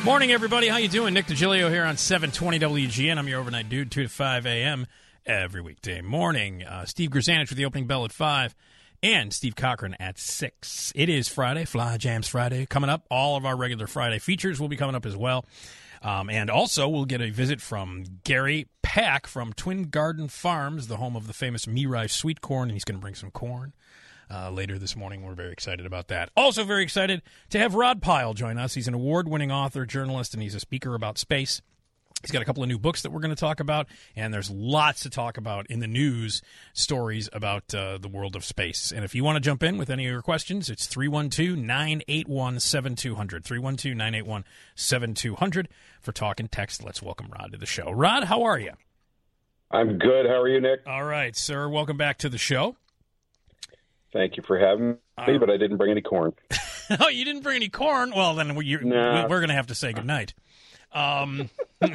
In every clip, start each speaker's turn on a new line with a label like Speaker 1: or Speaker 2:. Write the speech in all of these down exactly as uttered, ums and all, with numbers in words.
Speaker 1: Morning, everybody. How you doing? Nick DiGilio here on seven twenty W G N. I'm your overnight dude, two to five a.m. every weekday morning. Uh, Steve Grzanich with the opening bell at five, and Steve Cochran at six. It is Friday, Fly Jams Friday. Coming up, all of our regular Friday features will be coming up as well. Um, and also, we'll get a visit from Gary Pack from Twin Garden Farms, the home of the famous Mirai sweet corn, and he's going to bring some corn. Uh, later this morning. We're very excited about that. Also very excited to have Rod Pyle join us. He's an award-winning author, journalist, and he's a speaker about space. He's got a couple of new books that we're going to talk about, and there's lots to talk about in the news stories about uh, the world of space. And if you want to jump in with any of your questions, it's three one two, nine eight one, seven two zero zero, three one two, nine eight one, seven two zero zero for talk and text. Let's welcome Rod to the show. Rod, how are you?
Speaker 2: I'm good. How are you, Nick?
Speaker 1: All right, sir. Welcome back to the show.
Speaker 2: Thank you for having me, uh, but I didn't bring any corn.
Speaker 1: Oh, you didn't bring any corn? Well, then you're, nah. we're going to have to say goodnight. Um,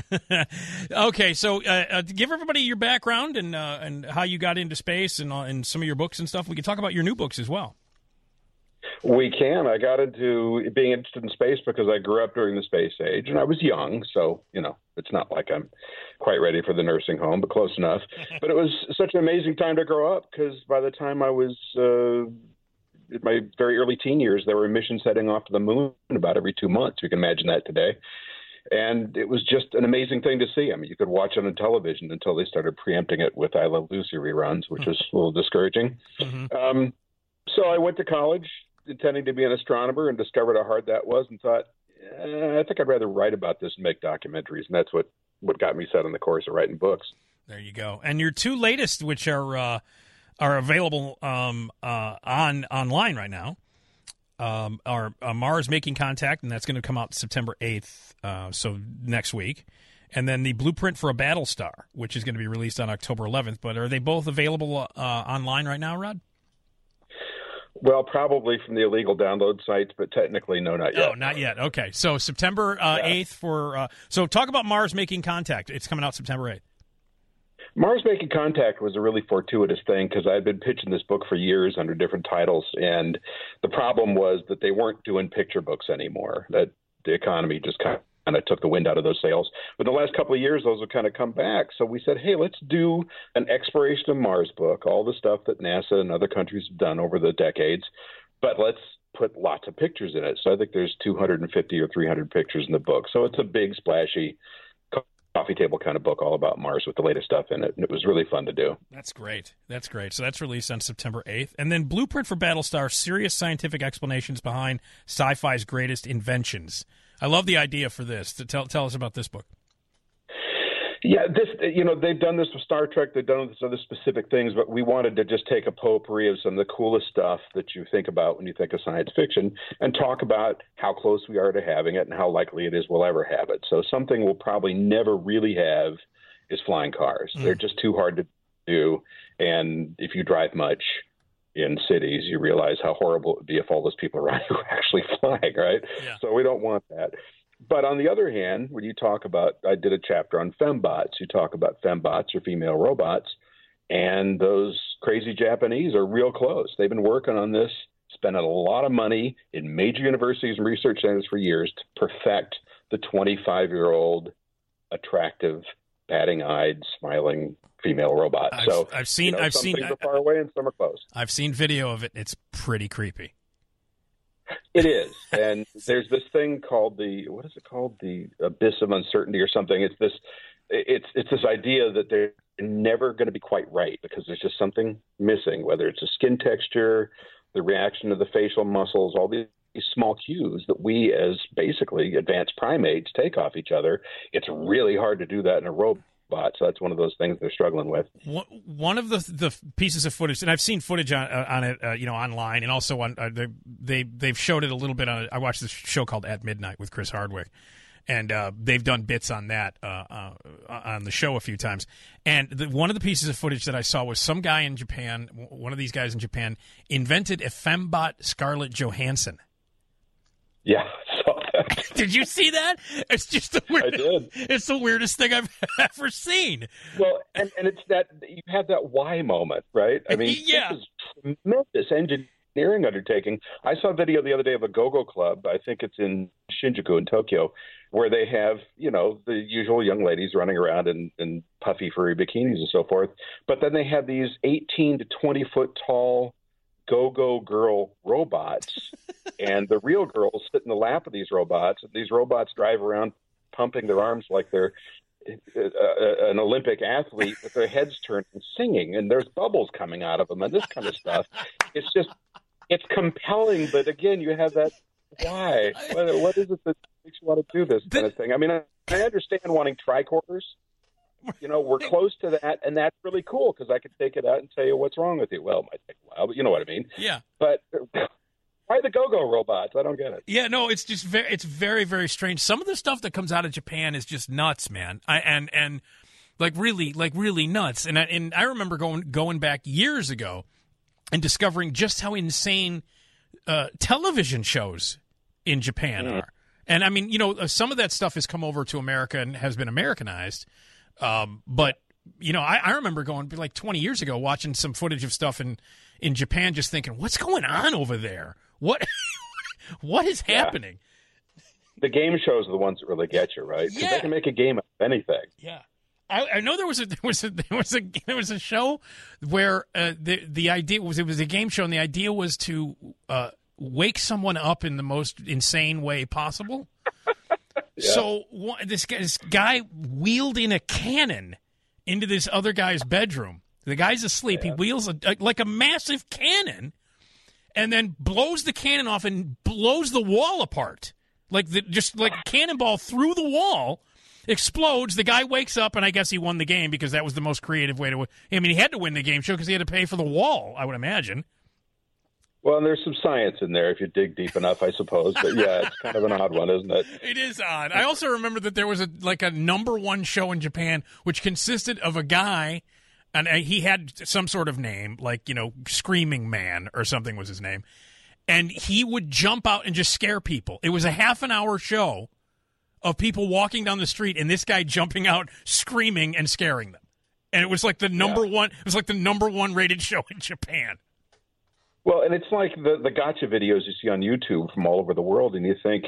Speaker 1: okay, so uh, uh, give everybody your background and uh, and how you got into space and, uh, and some of your books and stuff. We can talk about your new books as well.
Speaker 2: We can. I got into being interested in space because I grew up during the space age, and I was young, so, you know, it's not like I'm quite ready for the nursing home, but close enough. But it was such an amazing time to grow up because by the time I was uh, in my very early teen years, there were missions heading off to the moon about every two months. You can imagine that today. And it was just an amazing thing to see. I mean, you could watch it on television until they started preempting it with I Love Lucy reruns, which was a little discouraging. Mm-hmm. Um, so I went to college intending to be an astronomer and discovered how hard that was and thought, eh, I think I'd rather write about this and make documentaries. And that's what, what got me set on the course of writing books.
Speaker 1: There you go. And your two latest, which are uh, are available um, uh, on online right now, um, are uh, Mars Making Contact, and that's going to come out September eighth, uh, so next week. And then the Blueprint for a Battlestar, which is going to be released on October eleventh. But are they both available uh, online right now, Rod?
Speaker 2: Well, probably from the illegal download sites, but technically, no, not yet.
Speaker 1: Oh, not yet. Okay, so September uh, yeah. eighth for uh, – so talk about Mars Making Contact. It's coming out September eighth.
Speaker 2: Mars Making Contact was a really fortuitous thing because I had been pitching this book for years under different titles, and the problem was that they weren't doing picture books anymore, that the economy just kind of kind of took the wind out of those sails. But in the last couple of years, those have kind of come back. So we said, hey, let's do an exploration of Mars book, all the stuff that NASA and other countries have done over the decades, but let's put lots of pictures in it. So I think there's two hundred fifty or three hundred pictures in the book. So it's a big, splashy coffee table kind of book all about Mars with the latest stuff in it. And it was really fun to do.
Speaker 1: That's great. That's great. So that's released on September eighth. And then Blueprint for Battlestar, serious scientific explanations behind sci-fi's greatest inventions. I love the idea for this. To tell tell us about this book.
Speaker 2: Yeah, this you know they've done this with Star Trek. They've done this other specific things, but we wanted to just take a potpourri of some of the coolest stuff that you think about when you think of science fiction, and talk about how close we are to having it and how likely it is we'll ever have it. So something we'll probably never really have is flying cars. Mm. They're just too hard to do, and if you drive much in cities, you realize how horrible it would be if all those people around you were actually flying, right? Yeah. So we don't want that. But on the other hand, when you talk about, I did a chapter on fembots. You talk about fembots or female robots, and those crazy Japanese are real close. They've been working on this, spending a lot of money in major universities and research centers for years to perfect the twenty-five-year-old attractive, batting-eyed, smiling female robot.
Speaker 1: I've,
Speaker 2: so
Speaker 1: I've seen,
Speaker 2: you know,
Speaker 1: I've
Speaker 2: some
Speaker 1: seen,
Speaker 2: things are far away and some are close.
Speaker 1: I've seen video of it. It's pretty creepy.
Speaker 2: It is, and there's this thing called the what is it called? The abyss of uncertainty or something. It's this, it's it's this idea that they're never going to be quite right because there's just something missing. Whether it's a skin texture, the reaction of the facial muscles, all these small cues that we as basically advanced primates take off each other. It's really hard to do that in a robot. So that's one of those things they're struggling with.
Speaker 1: One of the the pieces of footage, and I've seen footage on, uh, on it, uh, you know, online, and also on uh, they they they've showed it a little bit on. I watched this show called At Midnight with Chris Hardwick, and uh, they've done bits on that uh, uh, on the show a few times. And the, one of the pieces of footage that I saw was some guy in Japan, one of these guys in Japan, invented a fembot Scarlett Johansson.
Speaker 2: Yeah.
Speaker 1: Did you see that? It's just the weirdest,
Speaker 2: I did.
Speaker 1: It's the weirdest thing I've ever seen.
Speaker 2: Well, and, and it's that you have that why moment, right? I mean,
Speaker 1: yeah.
Speaker 2: this is tremendous engineering undertaking. I saw a video the other day of a go-go club. I think it's in Shinjuku in Tokyo, where they have, you know, the usual young ladies running around in, in puffy, furry bikinis and so forth. But then they have these eighteen to twenty foot tall go-go girl robots, and the real girls sit in the lap of these robots, and these robots drive around pumping their arms like they're uh, an Olympic athlete with their heads turned and singing, and there's bubbles coming out of them and this kind of stuff. It's just, it's compelling, but again, you have that, why? What, what is it that makes you want to do this kind of thing? I mean, I, I understand wanting tricorders. You know, we're close to that, and that's really cool because I could take it out and tell you what's wrong with you. Well, it might take a while, but you know what I mean.
Speaker 1: Yeah.
Speaker 2: But why the go-go robots? I don't get it.
Speaker 1: Yeah, no, it's just very, it's very, very strange. Some of the stuff that comes out of Japan is just nuts, man. I, and and like really, like really nuts. And I, and I remember going going back years ago and discovering just how insane uh, television shows in Japan mm. are. And I mean, you know, some of that stuff has come over to America and has been Americanized. Um, but, you know, I, I remember going like twenty years ago watching some footage of stuff in, in Japan just thinking, what's going on over there? What what is happening?
Speaker 2: Yeah. The game shows are the ones that really get you, right? Because
Speaker 1: yeah.
Speaker 2: they can make a game of anything.
Speaker 1: Yeah. I, I know there was a there was a there was a there was a show where uh, the the idea was it was a game show and the idea was to uh, wake someone up in the most insane way possible. Yeah. So this guy, this guy wheeled in a cannon into this other guy's bedroom. The guy's asleep. Yeah. He wheels a, a, like a massive cannon, and then blows the cannon off and blows the wall apart, like the, just like a cannonball through the wall. Explodes. The guy wakes up, and I guess he won the game because that was the most creative way to win. I mean, he had to win the game show because he had to pay for the wall, I would imagine.
Speaker 2: Well, and there's some science in there if you dig deep enough, I suppose. But yeah, it's kind of an odd one, isn't it?
Speaker 1: It is odd. I also remember that there was a like a number one show in Japan which consisted of a guy, and he had some sort of name, like, you know, Screaming Man or something was his name, and he would jump out and just scare people. It was a half an hour show of people walking down the street and this guy jumping out, screaming and scaring them. And it was like the number yeah. one. It was like the number one rated show in Japan.
Speaker 2: Well, and it's like the, the gotcha videos you see on YouTube from all over the world, and you think,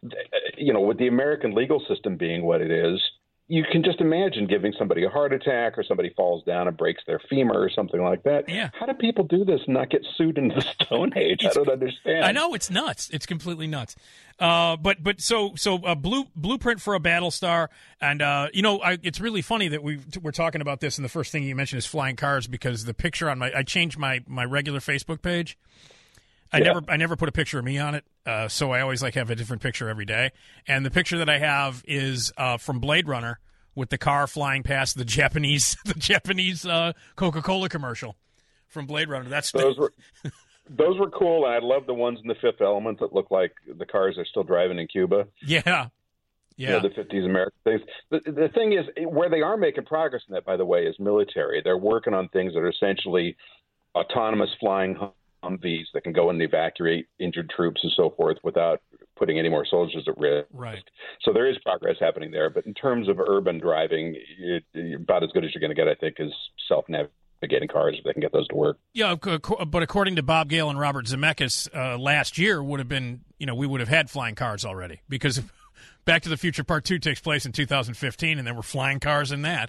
Speaker 2: you know, with the American legal system being what it is, you can just imagine giving somebody a heart attack or somebody falls down and breaks their femur or something like that.
Speaker 1: Yeah.
Speaker 2: How do people do this and not get sued into the Stone Age? I don't understand.
Speaker 1: I know, it's nuts. It's completely nuts. Uh, but but so so uh, blue, blueprint for a Battlestar, and uh, you know, I, it's really funny that we we're talking about this, and the first thing you mentioned is flying cars because the picture on my I changed my my regular Facebook page. I yeah. never I never put a picture of me on it, uh, so I always like have a different picture every day. And the picture that I have is uh, from Blade Runner with the car flying past the Japanese the Japanese uh, Coca-Cola commercial from Blade Runner. That's
Speaker 2: those were those were cool, and I love the ones in The Fifth Element that look like the cars are still driving in Cuba.
Speaker 1: Yeah, yeah,
Speaker 2: you know, the fifties American things. The, the thing is, where they are making progress in that, by the way, is military. They're working on things that are essentially autonomous flying Humvees that can go and evacuate injured troops and so forth without putting any more soldiers at risk.
Speaker 1: Right.
Speaker 2: So there is progress happening there. But in terms of urban driving, it, about as good as you're going to get, I think, is self-navigating cars if they can get those to work.
Speaker 1: Yeah, but according to Bob Gale and Robert Zemeckis, uh, last year would have been, you know, we would have had flying cars already because Back to the Future Part two takes place in two thousand fifteen, and there were flying cars in that.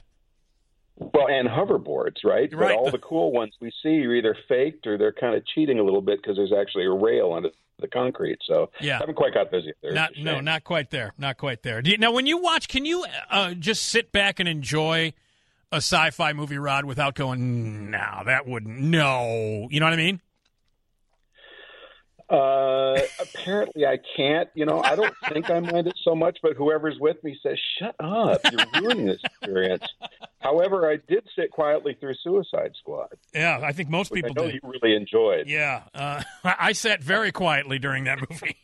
Speaker 2: Well, and hoverboards, right?
Speaker 1: right?
Speaker 2: But all the cool ones we see are either faked or they're kind of cheating a little bit because there's actually a rail under the concrete. So
Speaker 1: yeah.
Speaker 2: I haven't quite got busy there.
Speaker 1: Not, no, not quite there. Not quite there. Do you, now, when you watch, can you uh, just sit back and enjoy a sci-fi movie, Rod, without going, no, that wouldn't, no. You know what I mean?
Speaker 2: Uh, apparently I can't. You know, I don't think I mind it so much, but whoever's with me says, shut up, you're ruining this experience. However, I did sit quietly through Suicide Squad.
Speaker 1: Yeah, I think most people
Speaker 2: I know
Speaker 1: did.
Speaker 2: You really enjoyed.
Speaker 1: Yeah, uh, I sat very quietly during that movie.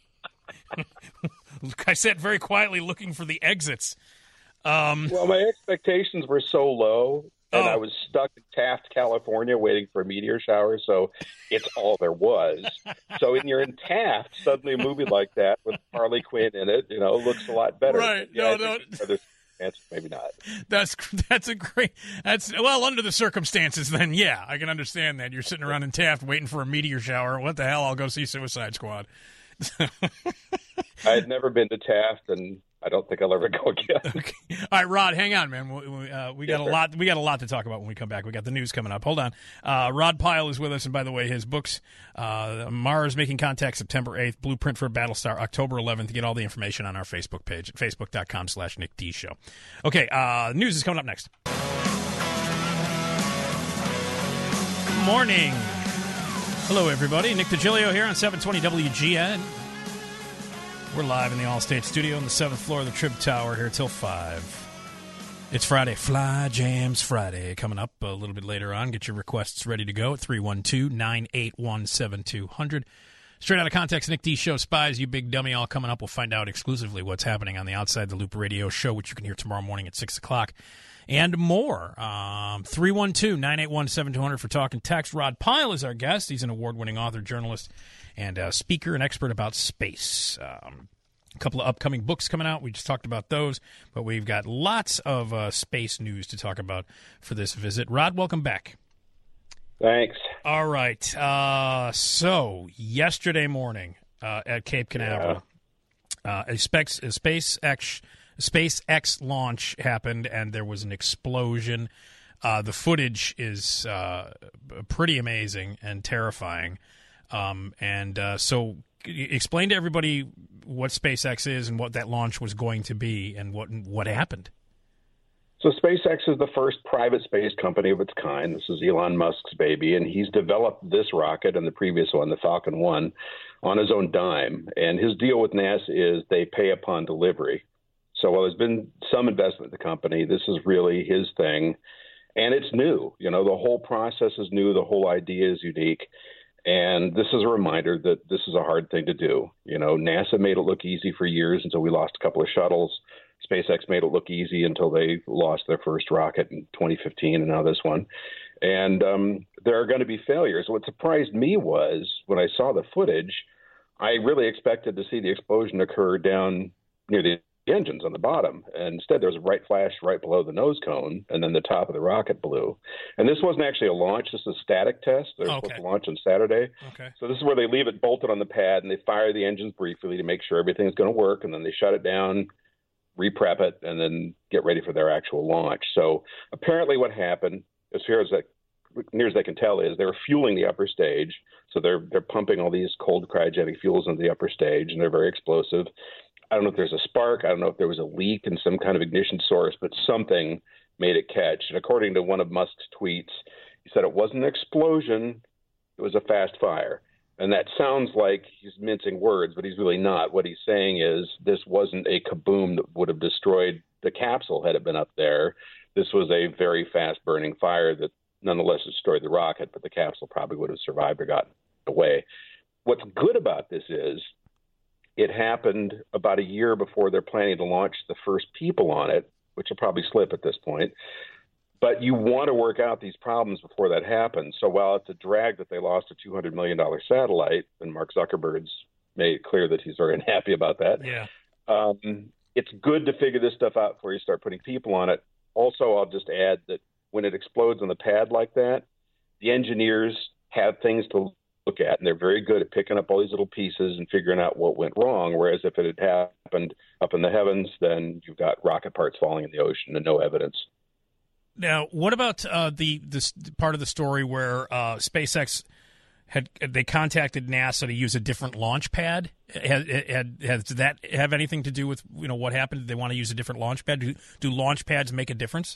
Speaker 1: I sat very quietly looking for the exits. Um,
Speaker 2: well, my expectations were so low, and
Speaker 1: oh.
Speaker 2: I was stuck in Taft, California, waiting for a meteor shower, so it's all there was. So when you're in Taft, suddenly a movie like that with Harley Quinn in it, you know, looks a lot better.
Speaker 1: Right.
Speaker 2: Yeah,
Speaker 1: no, no.
Speaker 2: The, Answer, maybe not.
Speaker 1: That's that's a great. That's well under the circumstances. Then yeah, I can understand that. You're sitting around in Taft waiting for a meteor shower. What the hell? I'll go see Suicide Squad.
Speaker 2: I had never been to Taft, and I don't think I'll ever go again.
Speaker 1: Okay. All right, Rod, hang on, man. We, we, uh, we got
Speaker 2: yes,
Speaker 1: a lot. We got a lot to talk about when we come back. We got the news coming up. Hold on. Uh, Rod Pyle is with us, and by the way, his books, uh, Mars Making Contact, September eighth, Blueprint for a Battlestar, October eleventh. Get all the information on our Facebook page at facebook dot com slash Nick D Show. Okay, uh, news is coming up next. Good morning. Hello, everybody. Nick DiGilio here on seven twenty W G N. We're live in the Allstate studio on the seventh floor of the Trib Tower here till five. It's Friday. Fly Jams Friday. Coming up a little bit later on. Get your requests ready to go at three one two, nine eight one, seven two zero zero. Straight out of context, Nick D Show, Spies, You Big Dummy, all coming up. We'll find out exclusively what's happening on the Outside the Loop radio show, which you can hear tomorrow morning at six o'clock. And more. Um, three one two, nine eight one, seven two zero zero for talking text. Rod Pyle is our guest. He's an award-winning author, journalist, and uh, speaker and expert about space. Um, a couple of upcoming books coming out. We just talked about those, but we've got lots of uh, space news to talk about for this visit. Rod, welcome back.
Speaker 2: Thanks.
Speaker 1: All right. Uh, so yesterday morning uh, at Cape Canaveral, yeah. uh, a, specs, a SpaceX SpaceX launch happened, and there was an explosion. Uh, the footage is uh, pretty amazing and terrifying. Um, and uh, so explain to everybody what SpaceX is and what that launch was going to be and what what happened.
Speaker 2: So SpaceX is the first private space company of its kind. This is Elon Musk's baby, and he's developed this rocket and the previous one, the Falcon one, on his own dime. And his deal with NASA is they pay upon delivery. So while there's been some investment in the company, this is really his thing. And it's new. You know, the whole process is new. The whole idea is unique. And this is a reminder that this is a hard thing to do. You know, NASA made it look easy for years until we lost a couple of shuttles. SpaceX made it look easy until they lost their first rocket in twenty fifteen, and now this one. And um, there are going to be failures. What surprised me was when I saw the footage, I really expected to see the explosion occur down near the engines on the bottom. And instead, there was a bright flash right below the nose cone, and then the top of the rocket blew. And this wasn't actually a launch. This is a static test. They're
Speaker 1: okay.
Speaker 2: supposed to launch on Saturday.
Speaker 1: Okay.
Speaker 2: So this is where they leave it bolted on the pad, and they fire the engines briefly to make sure everything's going to work, and then they shut it down, reprep it, and then get ready for their actual launch. So apparently what happened, as far as that, near as they can tell, is they were fueling the upper stage. So they're they're pumping all these cold cryogenic fuels into the upper stage, and they're very explosive. I don't know if there's a spark. I don't know if there was a leak in some kind of ignition source, but something made it catch. And according to one of Musk's tweets, he said it wasn't an explosion. It was a fast fire. And that sounds like he's mincing words, but he's really not. What he's saying is this wasn't a kaboom that would have destroyed the capsule had it been up there. This was a very fast-burning fire that nonetheless destroyed the rocket, but the capsule probably would have survived or gotten away. What's good about this is it happened about a year before they're planning to launch the first people on it, which will probably slip at this point. But you want to work out these problems before that happens. So while it's a drag that they lost a two hundred million dollars satellite, and Mark Zuckerberg's made it clear that he's very unhappy about that,
Speaker 1: yeah.
Speaker 2: um, it's good to figure this stuff out before you start putting people on it. Also, I'll just add that when it explodes on the pad like that, the engineers have things to look at, and they're very good at picking up all these little pieces and figuring out what went wrong. Whereas if it had happened up in the heavens, then you've got rocket parts falling in the ocean and no evidence.
Speaker 1: Now, what about uh, the this part of the story where uh, SpaceX had they contacted NASA to use a different launch pad? Had, had, has that have anything to do with you know what happened? Did they want to use a different launch pad? Do, do launch pads make a difference?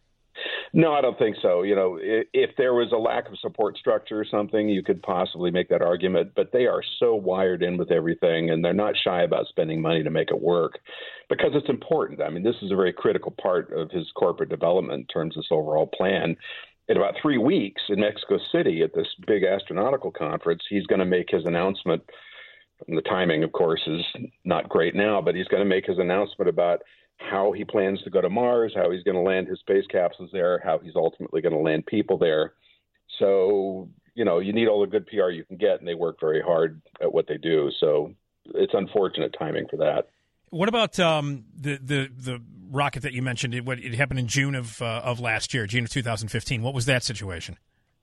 Speaker 2: No, I don't think so. You know, if, if there was a lack of support structure or something, you could possibly make that argument. But they are so wired in with everything, and they're not shy about spending money to make it work because it's important. I mean, this is a very critical part of his corporate development in terms of this overall plan. In about three weeks in Mexico City at this big astronautical conference, he's going to make his announcement. And the timing, of course, is not great now, but he's going to make his announcement about how he plans to go to Mars, how he's going to land his space capsules there, how he's ultimately going to land people there. So, you know, you need all the good P R you can get, and they work very hard at what they do. So it's unfortunate timing for that.
Speaker 1: What about um, the, the the rocket that you mentioned, it, what, it happened in June of uh, of last year, June of two thousand fifteen. What was that situation?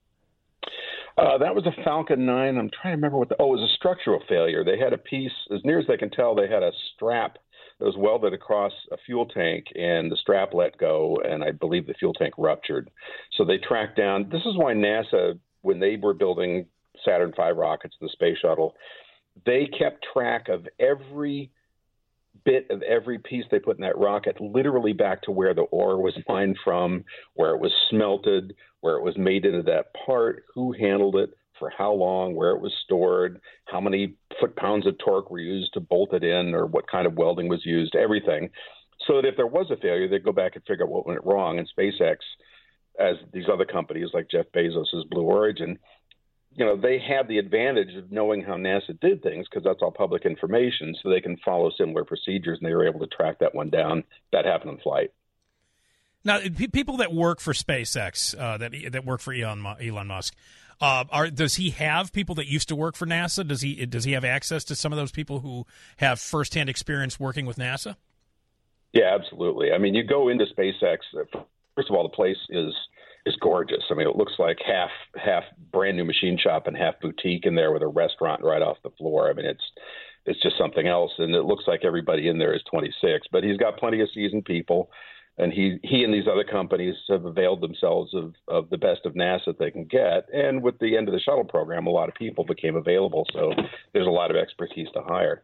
Speaker 2: Uh, that was a Falcon nine. I'm trying to remember what the, oh, it was a structural failure. They had a piece, as near as they can tell, they had a strap that was welded across a fuel tank, and the strap let go, and I believe the fuel tank ruptured. So they tracked down. This is why NASA, when they were building Saturn five rockets, the space shuttle, they kept track of every bit of every piece they put in that rocket, literally back to where the ore was mined from, where it was smelted, where it was made into that part, who handled it, for how long, where it was stored, how many foot-pounds of torque were used to bolt it in, or what kind of welding was used, everything. So that if there was a failure, they'd go back and figure out what went wrong. And SpaceX, as these other companies like Jeff Bezos' Blue Origin, you know, they have the advantage of knowing how NASA did things because that's all public information, so they can follow similar procedures, and they were able to track that one down. That happened in flight.
Speaker 1: Now, p- people that work for SpaceX, uh, that that work for Elon, Elon Musk, uh, are does he have people that used to work for NASA? Does he does he have access to some of those people who have firsthand experience working with NASA?
Speaker 2: Yeah, absolutely. I mean, you go into SpaceX. First of all, the place is is gorgeous. I mean, it looks like half half brand new machine shop and half boutique in there with a restaurant right off the floor. I mean, it's it's just something else, and it looks like everybody in there is twenty-six. But he's got plenty of seasoned people, and he he and these other companies have availed themselves of of the best of NASA they can get. And with the end of the shuttle program, a lot of people became available, so there's a lot of expertise to hire.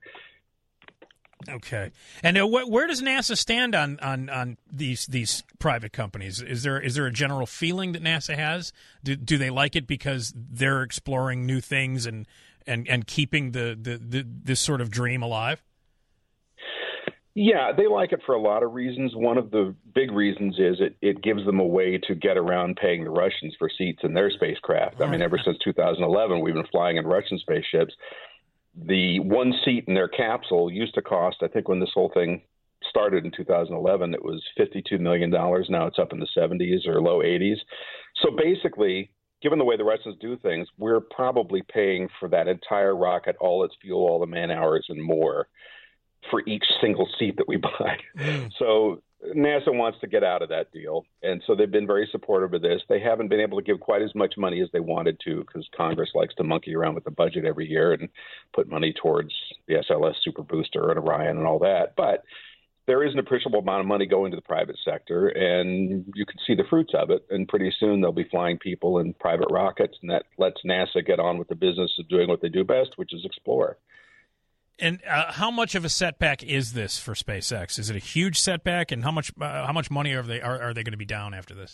Speaker 1: Okay, and uh, wh- where does NASA stand on, on, on these these private companies? Is there is there a general feeling that NASA has? Do, do they like it because they're exploring new things and and, and keeping the, the, the this sort of dream alive?
Speaker 2: Yeah, they like it for a lot of reasons. One of the big reasons is it, it gives them a way to get around paying the Russians for seats in their spacecraft. I mean, ever since two thousand eleven, we've been flying in Russian spaceships. The one seat in their capsule used to cost, I think when this whole thing started in two thousand eleven, it was fifty-two million dollars. Now it's up in the seventies or low eighties. So basically, given the way the Russians do things, we're probably paying for that entire rocket, all its fuel, all the man hours and more for each single seat that we buy. Mm. So NASA wants to get out of that deal, and so they've been very supportive of this. They haven't been able to give quite as much money as they wanted to because Congress likes to monkey around with the budget every year and put money towards the S L S Super Booster and Orion and all that. But there is an appreciable amount of money going to the private sector, and you can see the fruits of it. And pretty soon they'll be flying people in private rockets, and that lets NASA get on with the business of doing what they do best, which is explore.
Speaker 1: And uh, how much of a setback is this for SpaceX? Is it a huge setback, and how much uh, how much money are they are, are they going to be down after this?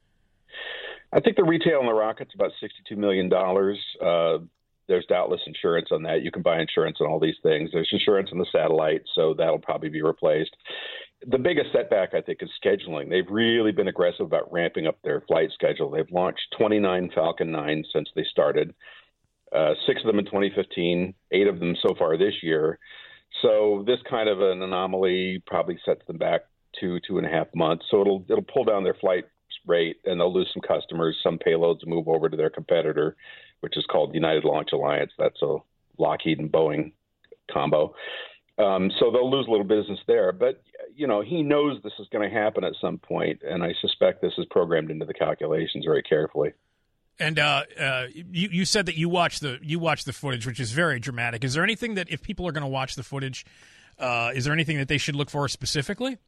Speaker 2: I think the retail on the rocket's about sixty-two million dollars. Uh, there's doubtless insurance on that. You can buy insurance on all these things. There's insurance on the satellite, so that'll probably be replaced. The biggest setback, I think, is scheduling. They've really been aggressive about ramping up their flight schedule. They've launched twenty-nine Falcon nines since they started. Uh, six of them in twenty fifteen, eight of them so far this year. So this kind of an anomaly probably sets them back two, two and a half months. So it'll it'll pull down their flight rate, and they'll lose some customers. Some payloads move over to their competitor, which is called United Launch Alliance. That's a Lockheed and Boeing combo. Um, so they'll lose a little business there. But, you know, he knows this is going to happen at some point, and I suspect this is programmed into the calculations very carefully.
Speaker 1: And uh, uh, you, you said that you watched the you watched the footage, which is very dramatic. Is there anything that, if people are going to watch the footage, uh, is there anything that they should look for specifically?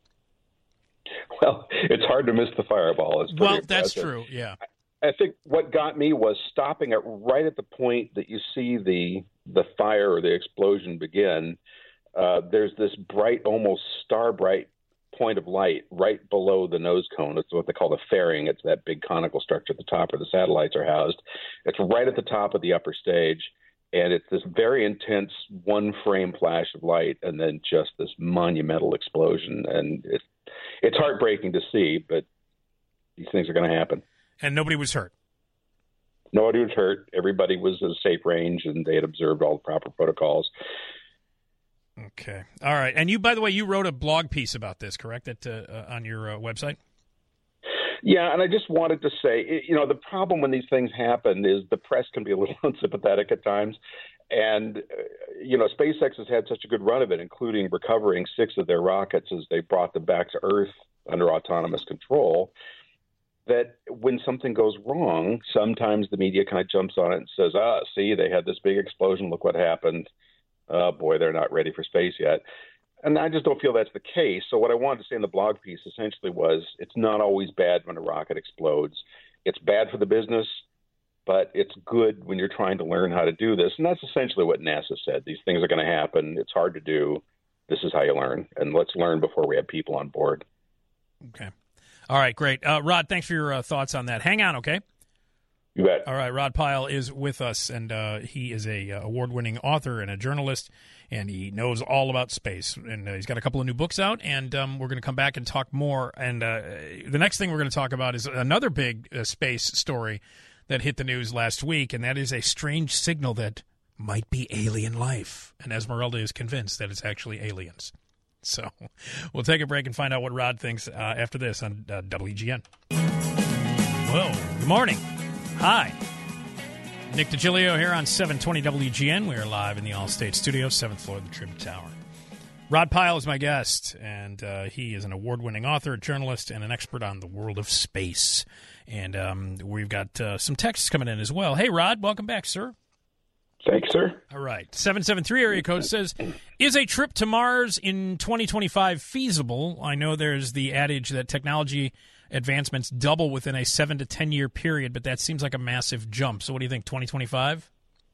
Speaker 2: Well, it's hard to miss the fireball. It's
Speaker 1: well,
Speaker 2: impressive.
Speaker 1: That's true, yeah.
Speaker 2: I think what got me was stopping it right at the point that you see the the fire or the explosion begin. Uh, there's this bright, almost star-bright point of light right below the nose cone. It's what they call the fairing. It's that big conical structure at the top where the satellites are housed. It's right at the top of the upper stage, and it's this very intense one-frame flash of light and then just this monumental explosion. And it, it's heartbreaking to see, but these things are going to happen.
Speaker 1: And nobody was hurt?
Speaker 2: Nobody was hurt. Everybody was in a safe range, and they had observed all the proper protocols.
Speaker 1: Okay. All right. And you, by the way, you wrote a blog piece about this, correct, at, uh, uh, on your uh, website?
Speaker 2: Yeah, and I just wanted to say, you know, the problem when these things happen is the press can be a little unsympathetic at times. and, uh, you know, SpaceX has had such a good run of it, including recovering six of their rockets as they brought them back to Earth under autonomous control, that when something goes wrong, sometimes the media kind of jumps on it and says, ah, see, they had this big explosion. Look what happened. Oh, boy, they're not ready for space yet. And I just don't feel that's the case. So what I wanted to say in the blog piece essentially was it's not always bad when a rocket explodes. It's bad for the business, but it's good when you're trying to learn how to do this. And that's essentially what NASA said. These things are going to happen. It's hard to do. This is how you learn. And let's learn before we have people on board.
Speaker 1: Okay. All right, great. Uh, Rod, thanks for your uh, thoughts on that. Hang on, okay?
Speaker 2: You bet.
Speaker 1: All right, Rod Pyle is with us, and uh, he is a uh, award-winning author and a journalist, and he knows all about space. And uh, he's got a couple of new books out, and um, we're going to come back and talk more. And uh, the next thing we're going to talk about is another big uh, space story that hit the news last week, and that is a strange signal that might be alien life. And Esmeralda is convinced that it's actually aliens. So we'll take a break and find out what Rod thinks uh, after this on uh, W G N. Whoa, good morning. Hi. Nick DiGilio here on seven twenty W G N. We are live in the Allstate Studio, seventh floor of the Tribune Tower. Rod Pyle is my guest, and uh, he is an award-winning author, a journalist, and an expert on the world of space. And um, we've got uh, some texts coming in as well. Hey, Rod, welcome back, sir.
Speaker 2: Thanks, sir.
Speaker 1: All right. seven seven three area code says, is a trip to Mars in twenty twenty-five feasible? I know there's the adage that technology advancements double within a seven to ten year period, but that seems like a massive jump. So what do you think, twenty twenty-five?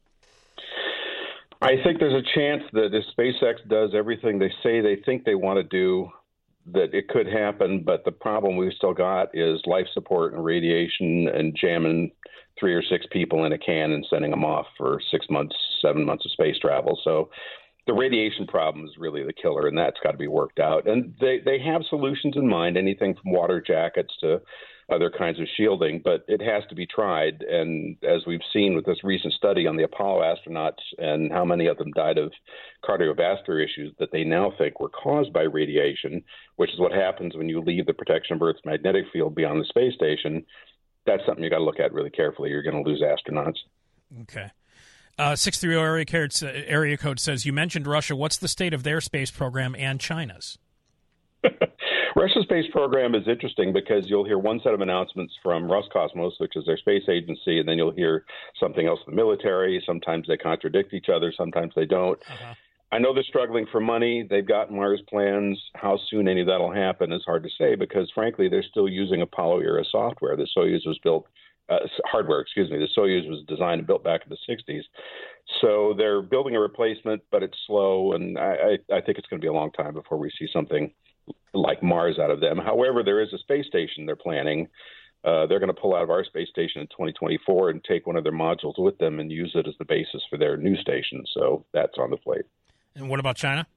Speaker 2: I think there's a chance that if SpaceX does everything they say they think they want to do, that it could happen. But the problem we've still got is life support and radiation and jamming three or six people in a can and sending them off for six months, seven months of space travel. So the radiation problem is really the killer, and that's got to be worked out. And they, they have solutions in mind, anything from water jackets to other kinds of shielding, but it has to be tried. And as we've seen with this recent study on the Apollo astronauts and how many of them died of cardiovascular issues that they now think were caused by radiation, which is what happens when you leave the protection of Earth's magnetic field beyond the space station, that's something you got to look at really carefully. You're going to lose astronauts.
Speaker 1: Okay. Uh, six three zero area code, area code says, you mentioned Russia. What's the state of their space program and China's?
Speaker 2: Russia's space program is interesting because you'll hear one set of announcements from Roscosmos, which is their space agency, and then you'll hear something else from the military. Sometimes they contradict each other. Sometimes they don't. Uh-huh. I know they're struggling for money. They've got Mars plans. How soon any of that will happen is hard to say because, frankly, they're still using Apollo-era software. The Soyuz was built uh, hardware, excuse me. The Soyuz was designed and built back in the sixties. So they're building a replacement, but it's slow, and I, I, I think it's going to be a long time before we see something like Mars out of them. However, there is a space station they're planning. Uh, they're going to pull out of our space station in twenty twenty-four and take one of their modules with them and use it as the basis for their new station. So that's on the plate.
Speaker 1: And what about China?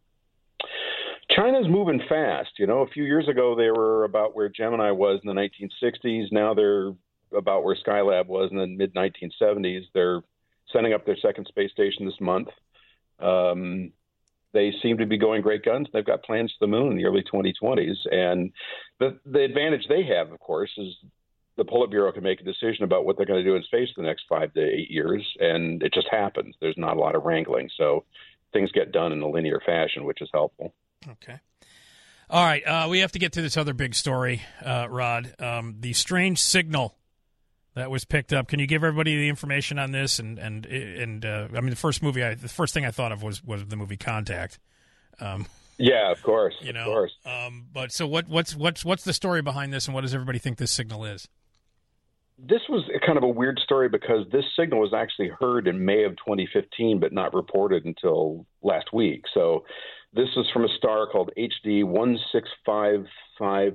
Speaker 2: China's moving fast. You know, a few years ago, they were about where Gemini was in the nineteen sixties. Now they're about where Skylab was in the mid nineteen seventies. They're sending up their second space station this month. Um, they seem to be going great guns. They've got plans to the moon in the early twenty twenties. And the, the advantage they have, of course, is the Politburo can make a decision about what they're going to do in space the next five to eight years. And it just happens. There's not a lot of wrangling. So things get done in a linear fashion, which is helpful.
Speaker 1: Okay. All right. Uh, we have to get to this other big story, uh, Rod. Um, the strange signal that was picked up. Can you give everybody the information on this? And and and uh, I mean, the first movie, I, the first thing I thought of was was the movie Contact. Um,
Speaker 2: yeah, of course.
Speaker 1: You know,
Speaker 2: of course.
Speaker 1: Um, but so what? What's what's what's the story behind this, and what does everybody think this signal is?
Speaker 2: This was kind of a weird story because this signal was actually heard in May of twenty fifteen, but not reported until last week. So this is from a star called H D one six four five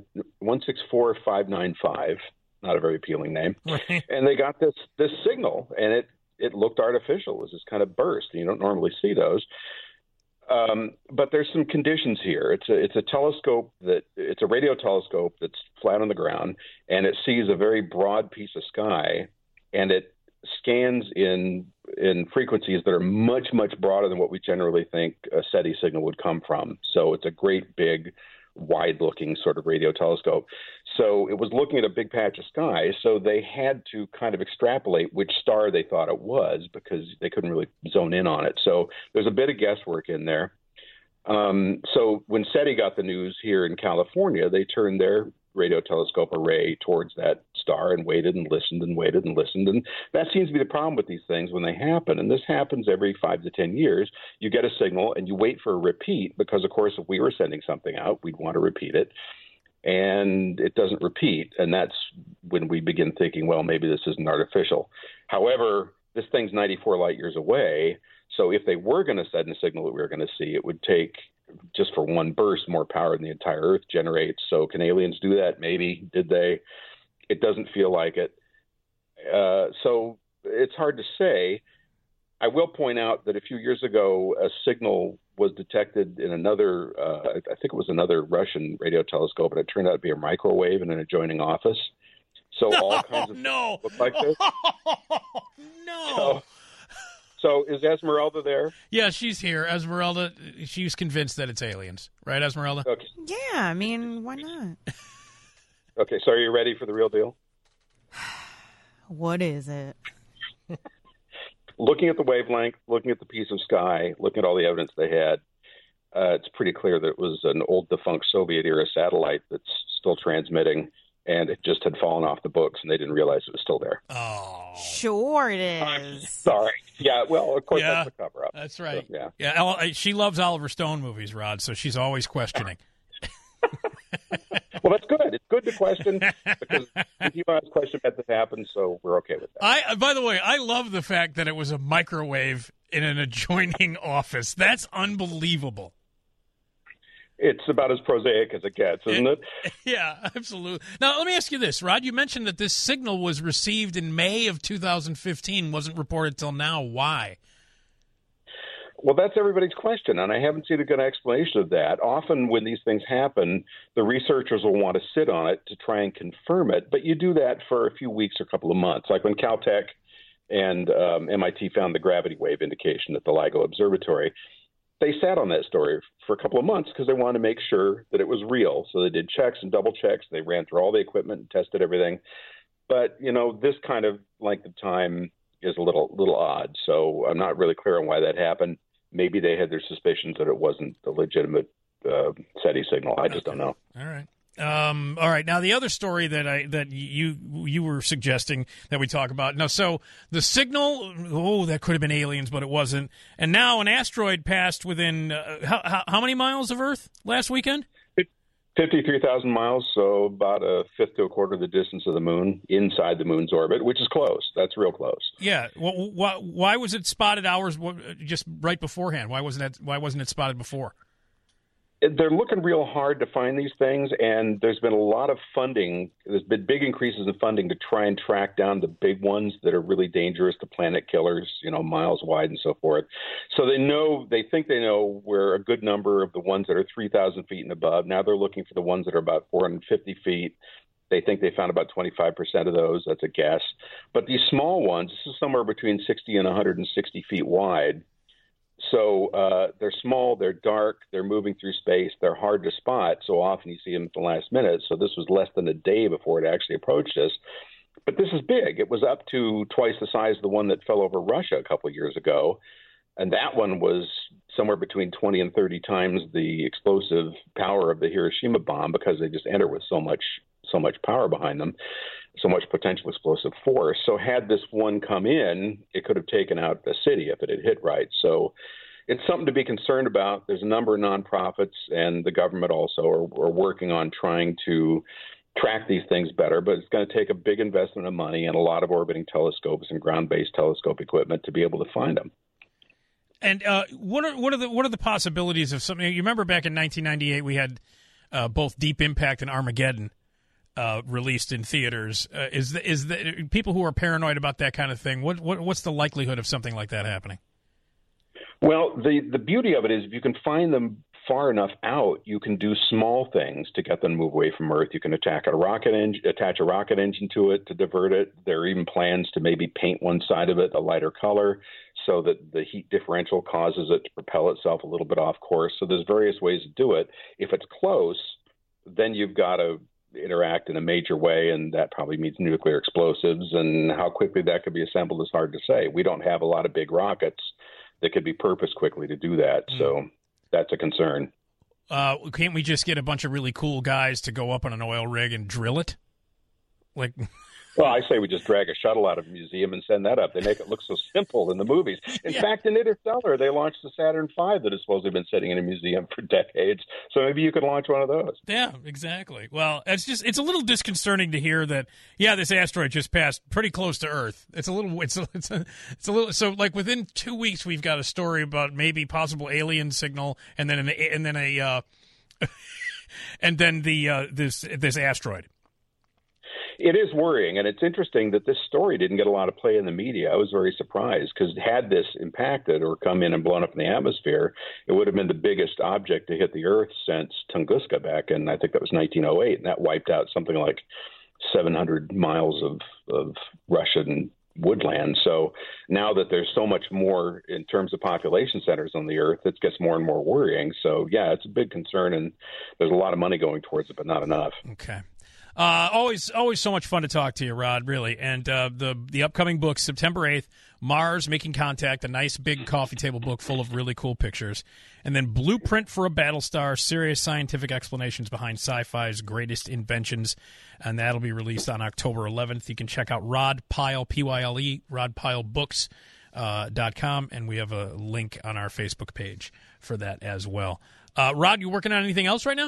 Speaker 2: nine five. Not a very appealing name.
Speaker 1: Right.
Speaker 2: And they got this this signal, and it, it looked artificial. It was this kind of burst. You don't normally see those. Um, but there's some conditions here. It's a it's a telescope that it's a radio telescope that's flat on the ground, and it sees a very broad piece of sky, and it scans in in frequencies that are much much broader than what we generally think a SETI signal would come from. So it's a great big, wide-looking sort of radio telescope. So it was looking at a big patch of sky. So they had to kind of extrapolate which star they thought it was because they couldn't really zone in on it. So there's a bit of guesswork in there. Um, so when SETI got the news here in California, they turned their radio telescope array towards that star and waited and listened and waited and listened. And that seems to be the problem with these things when they happen. And this happens every five to ten years. You get a signal and you wait for a repeat because, of course, if we were sending something out, we'd want to repeat it. And it doesn't repeat. And that's when we begin thinking, well, maybe this isn't artificial. However, this thing's ninety-four light years away. So if they were going to send a signal that we were going to see, it would take just for one burst more power than the entire Earth generates. So can aliens do that? Maybe. Did they? It doesn't feel like it. Uh, so it's hard to say. I will point out that a few years ago, a signal was detected in another, uh, I think it was another Russian radio telescope, and it turned out to be a microwave in an adjoining office. So
Speaker 1: no,
Speaker 2: all kinds of
Speaker 1: no.
Speaker 2: things look like this.
Speaker 1: no.
Speaker 2: So, so is Esmeralda there?
Speaker 1: Yeah, she's here. Esmeralda, she's convinced that it's aliens. Right, Esmeralda?
Speaker 2: Okay.
Speaker 3: Yeah, I mean, why not?
Speaker 2: Okay, so are you ready for the real deal?
Speaker 3: What is it?
Speaker 2: Looking at the wavelength, looking at the piece of sky, looking at all the evidence they had, uh, it's pretty clear that it was an old defunct Soviet-era satellite that's still transmitting, and it just had fallen off the books, and they didn't realize it was still there.
Speaker 1: Oh.
Speaker 3: Sure it is.
Speaker 2: Sorry. Yeah, well, of course,
Speaker 1: yeah,
Speaker 2: that's a cover-up.
Speaker 1: That's right.
Speaker 2: So, yeah.
Speaker 1: yeah. She loves Oliver Stone movies, Rod, so she's always questioning.
Speaker 2: Well, that's good. It's good to question because people ask questions that this happens, so we're okay with that.
Speaker 1: I, by the way, I love the fact that it was a microwave in an adjoining office. That's unbelievable.
Speaker 2: It's about as prosaic as it gets, isn't it?
Speaker 1: it? Yeah, absolutely. Now, let me ask you this, Rod. You mentioned that this signal was received in May of two thousand fifteen, wasn't reported till now. Why?
Speaker 2: Well, that's everybody's question, and I haven't seen a good explanation of that. Often when these things happen, the researchers will want to sit on it to try and confirm it, but you do that for a few weeks or a couple of months. Like when Caltech and um, M I T found the gravity wave indication at the LIGO Observatory, they sat on that story for a couple of months because they wanted to make sure that it was real. So they did checks and double checks. They ran through all the equipment and tested everything. But, you know, this kind of length of time is a little little odd, so I'm not really clear on why that happened. Maybe they had their suspicions that it wasn't a legitimate uh, SETI signal. I just don't know.
Speaker 1: All right. Um, all right. Now, the other story that I that you you were suggesting that we talk about. Now, so the signal, oh, that could have been aliens, but it wasn't. And now an asteroid passed within uh, how, how, how many miles of Earth last weekend?
Speaker 2: fifty-three thousand miles, so about a fifth to a quarter of the distance of the moon inside the moon's orbit, which is close. That's real close.
Speaker 1: Yeah. Well, why, why was it spotted hours just right beforehand? Why wasn't it? Why wasn't it spotted before?
Speaker 2: They're looking real hard to find these things, and there's been a lot of funding. There's been big increases in funding to try and track down the big ones that are really dangerous, the planet killers, you know, miles wide and so forth. So they know, they think they know where a good number of the ones that are three thousand feet and above. Now they're looking for the ones that are about four hundred fifty feet. They think they found about twenty-five percent of those. That's a guess. But these small ones, this is somewhere between sixty and one hundred sixty feet wide. So uh, they're small, they're dark, they're moving through space, they're hard to spot. So often you see them at the last minute. So this was less than a day before it actually approached us. But this is big. It was up to twice the size of the one that fell over Russia a couple of years ago. And that one was somewhere between twenty and thirty times the explosive power of the Hiroshima bomb because they just enter with so much so much power behind them, so much potential explosive force. So had this one come in, it could have taken out a city if it had hit right. So it's something to be concerned about. There's a number of nonprofits and the government also are, are working on trying to track these things better, but it's going to take a big investment of money and a lot of orbiting telescopes and ground-based telescope equipment to be able to find them.
Speaker 1: And uh, what are what are the what are the possibilities of something? You remember back in nineteen ninety-eight, we had uh, both Deep Impact and Armageddon uh, released in theaters. Uh, is the, is the people who are paranoid about that kind of thing? What, what what's the likelihood of something like that happening?
Speaker 2: Well, the the beauty of it is if you can find them far enough out, you can do small things to get them to move away from Earth. You can attack a rocket engine, attach a rocket engine to it to divert it. There are even plans to maybe paint one side of it a lighter color so that the heat differential causes it to propel itself a little bit off course. So there's various ways to do it. If it's close, then you've got to interact in a major way, and that probably means nuclear explosives. And how quickly that could be assembled is hard to say. We don't have a lot of big rockets that could be purposed quickly to do that, mm. so that's a concern.
Speaker 1: Uh, can't we just get a bunch of really cool guys to go up on an oil rig and drill it? Like,
Speaker 2: well, I say we just drag a shuttle out of a museum and send that up. They make it look so simple in the movies. In yeah. fact, in Interstellar, they launched the Saturn five that has supposedly been sitting in a museum for decades. So maybe you could launch one of those.
Speaker 1: Yeah, exactly. Well, it's just it's a little disconcerting to hear that. Yeah, this asteroid just passed pretty close to Earth. It's a little. It's a, it's a, it's a little. So like within two weeks, we've got a story about maybe possible alien signal, and then an, and then a uh, and then the uh, this this asteroid.
Speaker 2: It is worrying, and it's interesting that this story didn't get a lot of play in the media. I was very surprised because had this impacted or come in and blown up in the atmosphere, it would have been the biggest object to hit the Earth since Tunguska back in, I think that was nineteen oh eight, and that wiped out something like seven hundred miles of, of Russian woodland. So now that there's so much more in terms of population centers on the Earth, it gets more and more worrying. So, yeah, it's a big concern, and there's a lot of money going towards it, but not enough.
Speaker 1: Okay. Uh, always, always so much fun to talk to you, Rod. Really, and uh, the the upcoming book, September eighth, Mars Making Contact, a nice big coffee table book full of really cool pictures, and then Blueprint for a Battlestar: Serious Scientific Explanations Behind Sci-Fi's Greatest Inventions, and that'll be released on October eleventh. You can check out Rod Pyle, P Y L E, rod pyle books dot com, and we have a link on our Facebook page for that as well. Uh, Rod, you working on anything else right now?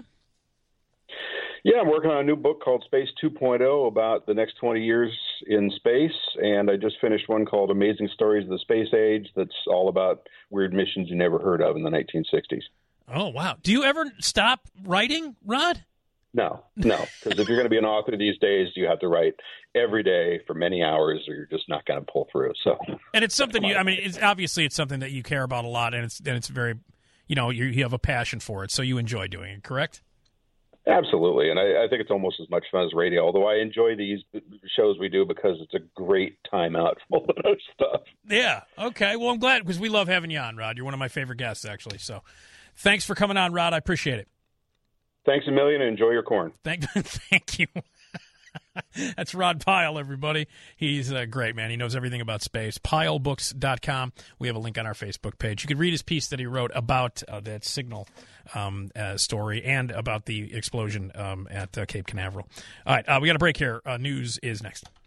Speaker 2: Yeah, I'm working on a new book called Space two point oh about the next twenty years in space, and I just finished one called Amazing Stories of the Space Age that's all about weird missions you never heard of in the nineteen sixties.
Speaker 1: Oh, wow. Do you ever stop writing, Rod?
Speaker 2: No, no, because if you're going to be an author these days, you have to write every day for many hours or you're just not going to pull through. So,
Speaker 1: And it's something you, I mean, it's obviously it's something that you care about a lot, and it's, and it's very, you know, you, you have a passion for it, so you enjoy doing it, correct?
Speaker 2: Absolutely, and I, I think it's almost as much fun as radio, although I enjoy these shows we do because it's a great time out from all of those stuff.
Speaker 1: Yeah, okay. Well, I'm glad because we love having you on, Rod. You're one of my favorite guests, actually. So thanks for coming on, Rod. I appreciate it.
Speaker 2: Thanks a million, and enjoy your corn.
Speaker 1: Thank, thank you. That's Rod Pyle, everybody. He's uh, great, man. He knows everything about space. pyle books dot com. We have a link on our Facebook page. You can read his piece that he wrote about uh, that signal um, uh, story and about the explosion um, at uh, Cape Canaveral. All right, uh, we got a break here. Uh, news is next.